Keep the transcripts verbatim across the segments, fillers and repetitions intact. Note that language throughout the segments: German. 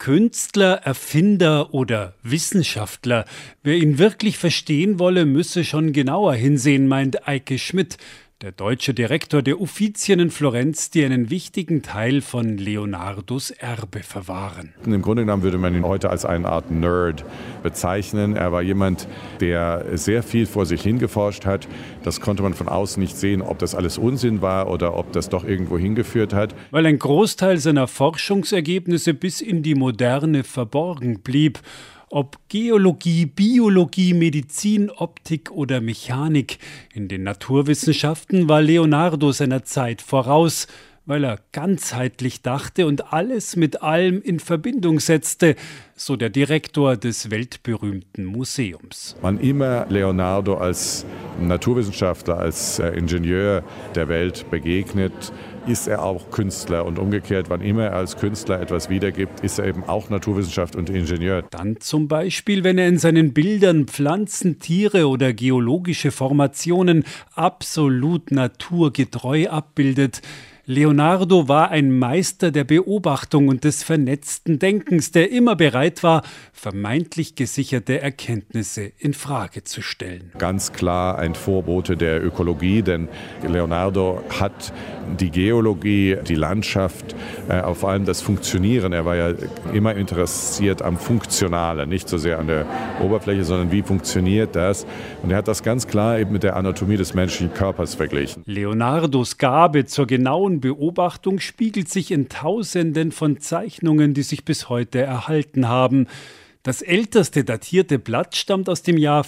Künstler, Erfinder oder Wissenschaftler? Wer ihn wirklich verstehen wolle, müsse schon genauer hinsehen, meint Eike Schmidt, der deutsche Direktor der Uffizien in Florenz, die einen wichtigen Teil von Leonardos Erbe verwahren. Im Grunde genommen würde man ihn heute als eine Art Nerd bezeichnen. Er war jemand, der sehr viel vor sich hingeforscht hat. Das konnte man von außen nicht sehen, ob das alles Unsinn war oder ob das doch irgendwo hingeführt hat. Weil ein Großteil seiner Forschungsergebnisse bis in die Moderne verborgen blieb. Ob Geologie, Biologie, Medizin, Optik oder Mechanik. In den Naturwissenschaften war Leonardo seiner Zeit voraus, weil er ganzheitlich dachte und alles mit allem in Verbindung setzte, so der Direktor des weltberühmten Museums. Man immer Leonardo als Naturwissenschaftler, als Ingenieur der Welt begegnet, ist er auch Künstler und umgekehrt, wann immer er als Künstler etwas wiedergibt, ist er eben auch Naturwissenschaft und Ingenieur. Dann zum Beispiel, wenn er in seinen Bildern Pflanzen, Tiere oder geologische Formationen absolut naturgetreu abbildet. Leonardo war ein Meister der Beobachtung und des vernetzten Denkens, der immer bereit war, vermeintlich gesicherte Erkenntnisse in Frage zu stellen. Ganz klar ein Vorbote der Ökologie, denn Leonardo hat die Geologie, die Landschaft, äh, vor allem das Funktionieren. Er war ja immer interessiert am Funktionalen, nicht so sehr an der Oberfläche, sondern wie funktioniert das? Und er hat das ganz klar eben mit der Anatomie des menschlichen Körpers verglichen. Leonardos Gabe zur genauen Beobachtung spiegelt sich in Tausenden von Zeichnungen, die sich bis heute erhalten haben. Das älteste datierte Blatt stammt aus dem Jahr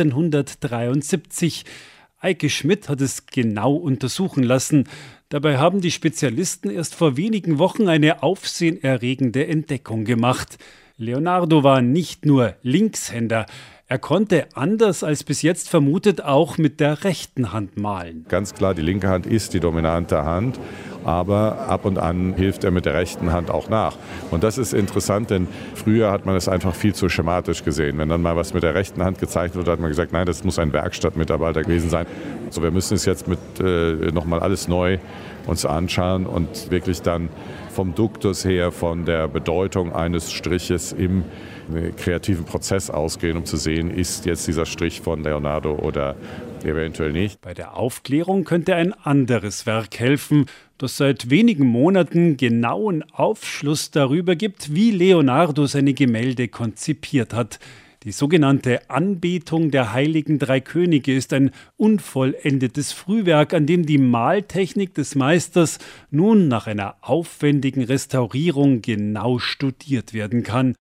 vierzehnhundertdreiundsiebzig. Eike Schmidt hat es genau untersuchen lassen. Dabei haben die Spezialisten erst vor wenigen Wochen eine aufsehenerregende Entdeckung gemacht. Leonardo war nicht nur Linkshänder. Er konnte, anders als bis jetzt vermutet, auch mit der rechten Hand malen. Ganz klar, die linke Hand ist die dominante Hand, aber ab und an hilft er mit der rechten Hand auch nach. Und das ist interessant, denn früher hat man es einfach viel zu schematisch gesehen. Wenn dann mal was mit der rechten Hand gezeichnet wurde, hat man gesagt, nein, das muss ein Werkstattmitarbeiter gewesen sein. Also wir müssen es jetzt mit äh, nochmal alles neu uns anschauen und wirklich dann vom Duktus her, von der Bedeutung eines Striches im kreativen Prozess ausgehen, um zu sehen, ist jetzt dieser Strich von Leonardo oder eventuell nicht. Bei der Aufklärung könnte ein anderes Werk helfen, das seit wenigen Monaten genauen Aufschluss darüber gibt, wie Leonardo seine Gemälde konzipiert hat. Die sogenannte Anbetung der heiligen drei Könige ist ein unvollendetes Frühwerk, an dem die Maltechnik des Meisters nun nach einer aufwendigen Restaurierung genau studiert werden kann.